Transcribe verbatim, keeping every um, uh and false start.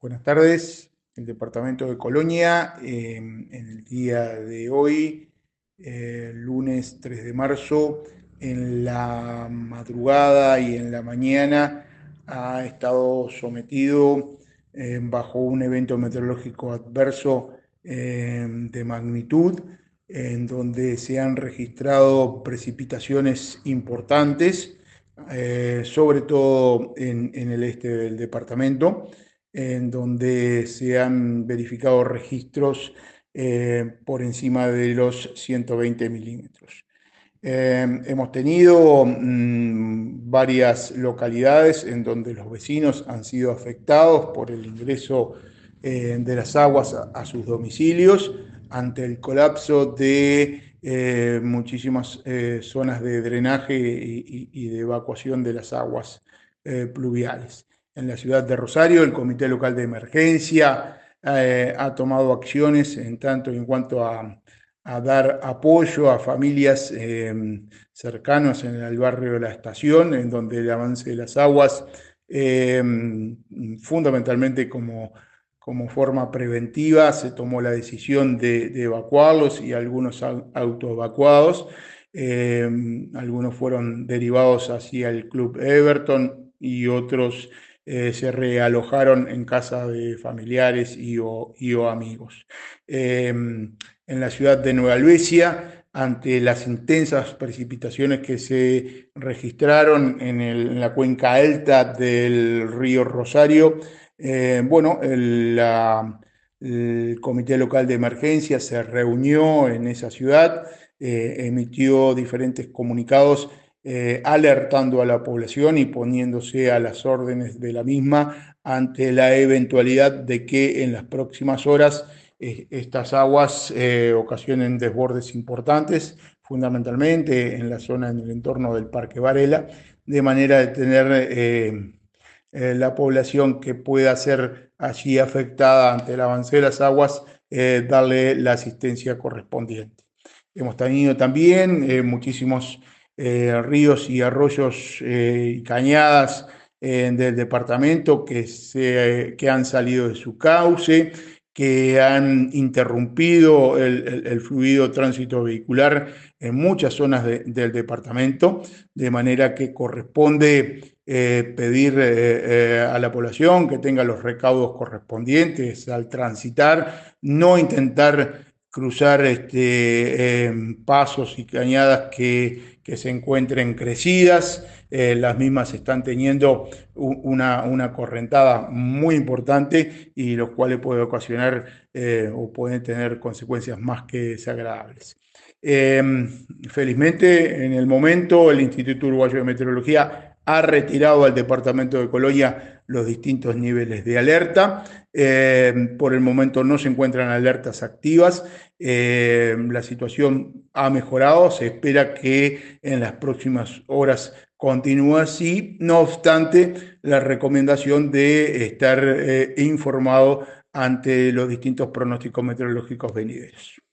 Buenas tardes, el departamento de Colonia. Eh, en el día de hoy, eh, lunes tres de marzo, en la madrugada y en la mañana ha estado sometido eh, bajo un evento meteorológico adverso eh, de magnitud, en donde se han registrado precipitaciones importantes, eh, sobre todo en, en el este del departamento, en donde se han verificado registros eh, por encima de los ciento veinte milímetros. Eh, hemos tenido mmm, varias localidades en donde los vecinos han sido afectados por el ingreso eh, de las aguas a, a, sus domicilios ante el colapso de eh, muchísimas eh, zonas de drenaje y, y, y, de evacuación de las aguas eh, pluviales. En la ciudad de Rosario, el Comité Local de Emergencia eh, ha tomado acciones en tanto y en cuanto a a dar apoyo a familias eh, cercanas en el barrio de la Estación, en donde el avance de las aguas, eh, fundamentalmente como, como forma preventiva, se tomó la decisión de, de evacuarlos y algunos autoevacuados. Eh, algunos fueron derivados hacia el Club Everton y otros eh, se realojaron en casa de familiares y o, y o amigos. Eh, en la ciudad de Nueva Albesia, ante las intensas precipitaciones que se registraron en, el, en la cuenca alta del río Rosario. Eh, bueno, el, la, el Comité Local de Emergencia se reunió en esa ciudad, eh, emitió diferentes comunicados eh, alertando a la población y poniéndose a las órdenes de la misma ante la eventualidad de que en las próximas horas estas aguas eh, ocasionen desbordes importantes, fundamentalmente en la zona, en el entorno del Parque Varela, de manera de tener eh, eh, la población que pueda ser allí afectada ante el avance de las aguas, eh, darle la asistencia correspondiente. Hemos tenido también eh, muchísimos eh, ríos y arroyos eh, y cañadas eh, del departamento que, se, que han salido de su cauce, que han interrumpido el, el, el fluido tránsito vehicular en muchas zonas de, del departamento, de manera que corresponde eh, pedir eh, eh, a la población que tenga los recaudos correspondientes al transitar, no intentar cruzar este, eh, pasos y cañadas que, que se encuentren crecidas. Eh, las mismas están teniendo una, una correntada muy importante y los cuales puede ocasionar eh, o pueden tener consecuencias más que desagradables. Eh, felizmente, en el momento, el Instituto Uruguayo de Meteorología ha retirado al departamento de Colonia los distintos niveles de alerta. Eh, por el momento no se encuentran alertas activas. Eh, la situación ha mejorado. Se espera que en las próximas horas continúe así. No obstante, la recomendación de estar eh, informado ante los distintos pronósticos meteorológicos venideros.